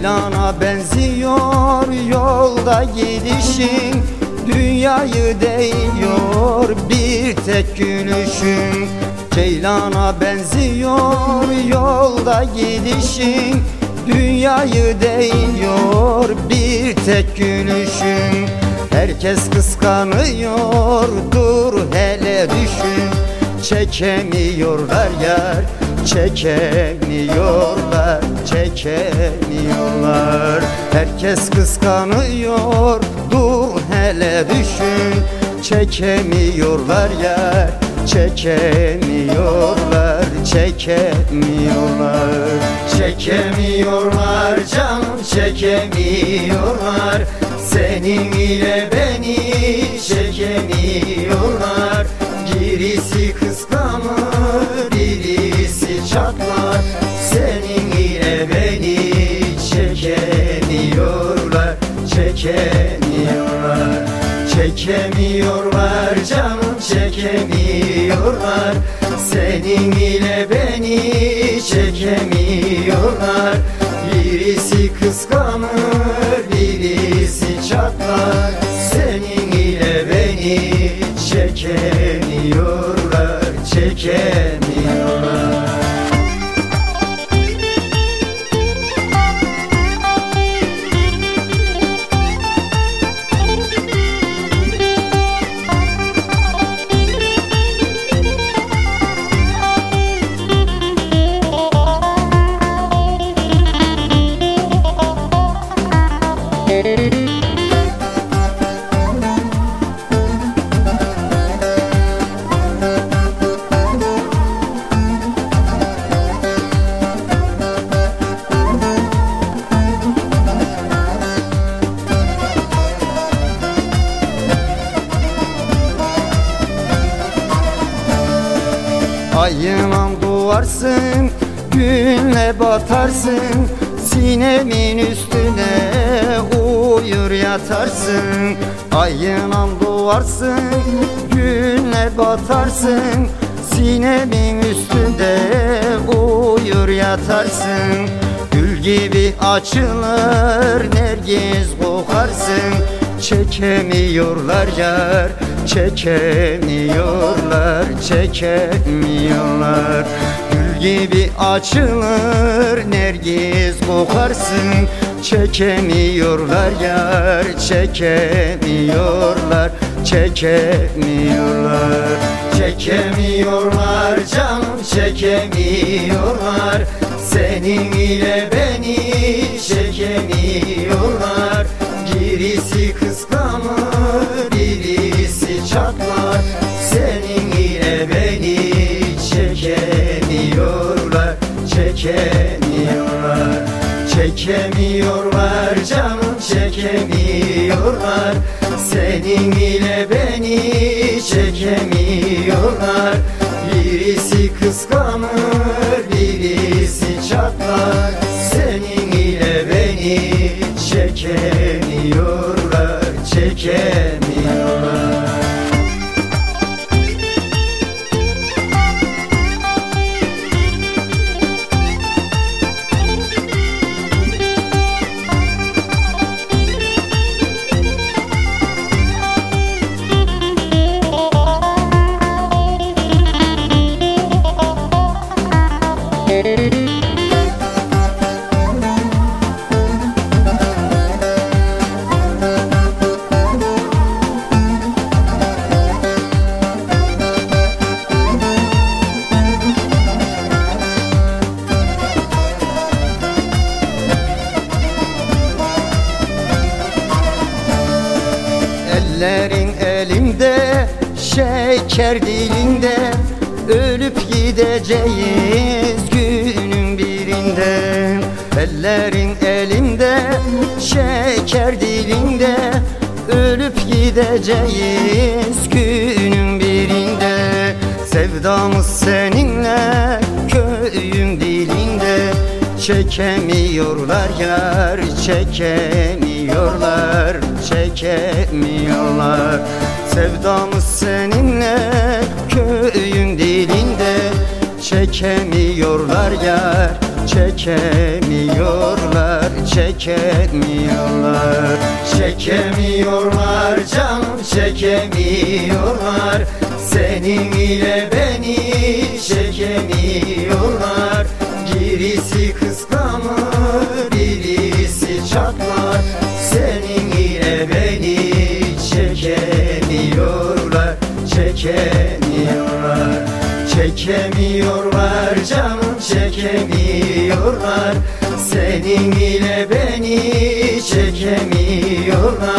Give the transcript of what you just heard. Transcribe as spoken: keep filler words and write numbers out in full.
Ceylana benziyor yolda gidişin, dünyayı değiyor bir tek gülüşün. Ceylana benziyor yolda gidişin, dünyayı değiyor bir tek gülüşün. Herkes kıskanıyor, dur hele düşün. Çekemiyorlar yar, çekemiyorlar, çekemiyorlar. Herkes kıskanıyor, dur hele düşün. Çekemiyorlar yar, çekemiyorlar, çekemiyorlar. Çekemiyorlar canım, çekemiyorlar. Senin ile beni çekemiyorlar. Birisi kıskanır, birisi çatlar. Senin ile beni çekemiyorlar, çekemiyorlar. Çekemiyorlar canım, çekemiyorlar. Senin ile beni çekemiyorlar. Birisi kıskanır, birisi çatlar. Senin ile beni çekemiyorlar, çekemiyorlar. Ayınan duvarsın, günle batarsın. Sinemin üstüne uyur yatarsın. Ayınan duvarsın, günle batarsın. Sinemin üstünde uyur yatarsın. Gül gibi açılır, nergiz kokarsın. Çekemiyorlar yar, çekemiyorlar, çekemiyorlar. Gül gibi açılır, nergiz kokarsın. Çekemiyorlar yar, çekemiyorlar, çekemiyorlar. Çekemiyorlar canım, çekemiyorlar. Senin ile beni çekemiyorlar. Birisi kıskanır, birisi çatlar. Senin ile beni çekemiyorlar, çekemiyorlar. Çekemiyorlar canım, çekemiyorlar. Senin ile beni çekemiyorlar. Birisi kıskanır, birisi çatlar. Senin ile beni çekemiyorlar, çekemiyorlar. Ellerin elimde, şeker dilinde. Ölüp gideceğiz günün birinde. Ellerin elimde, şeker dilinde. Ölüp gideceğiz günün birinde. Sevdamız seninle köyün dilinde. Çekemiyorlar yar, çekemiyorlar, çekemiyorlar. Sevdamız seninle köyün dilinde. Çekemiyorlar yar, çekemiyorlar, çekemiyorlar. Çekemiyorlar canım, çekemiyorlar. Senin ile beni çekemiyorlar. Birisi kıskanır, birisi çatlar. Senin ile beni çekemiyorlar, çekemiyorlar. Çekemiyorlar canım, çekemiyorlar. Senin ile beni çekemiyorlar.